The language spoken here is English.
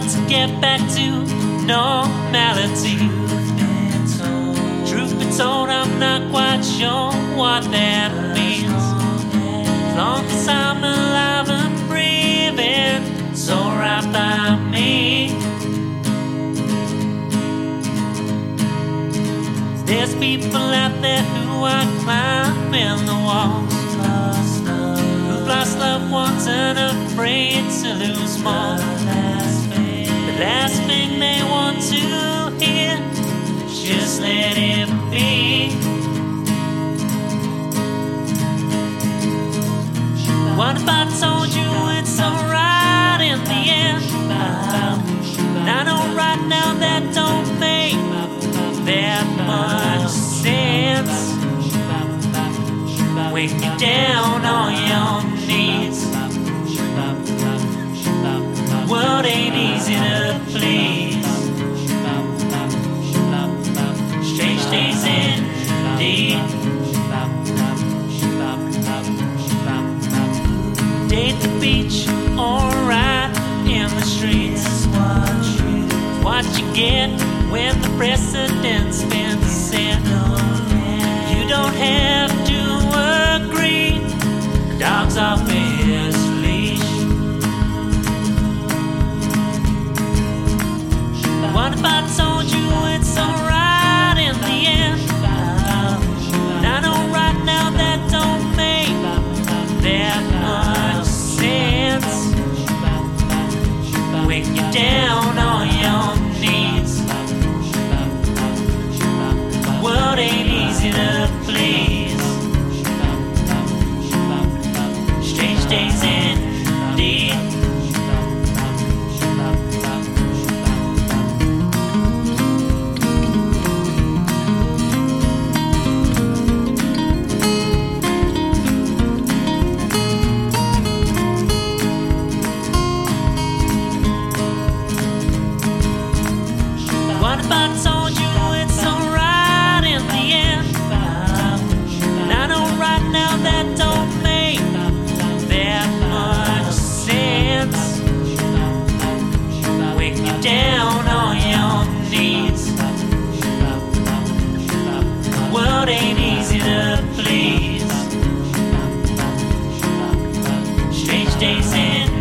to get back to normality. Truth be told, I'm not quite sure what that means. As long as I'm alive and breathing, it's alright by me. There's people out there who are climbing the walls, who've lost loved ones and are afraid to lose more. The last thing they want to hear, just let it be. What if I told you it's alright in the end? I know right now that don't make that much sense. When you're down on your knees, world ain't easy to please. Strange days indeed. Day at the beach, alright in the streets. What you get when the precedent's been set. You don't have to agree. The dog's off his leash. What if I told you it's alright in the end? I know right now that don't make that much sense. When you're down on your knees, world ain't easy to please. Strange days indeed. What if I told you it's alright in the end? And I know right now that don't make that much sense. When you're down on your knees, world ain't easy to please. Strange days in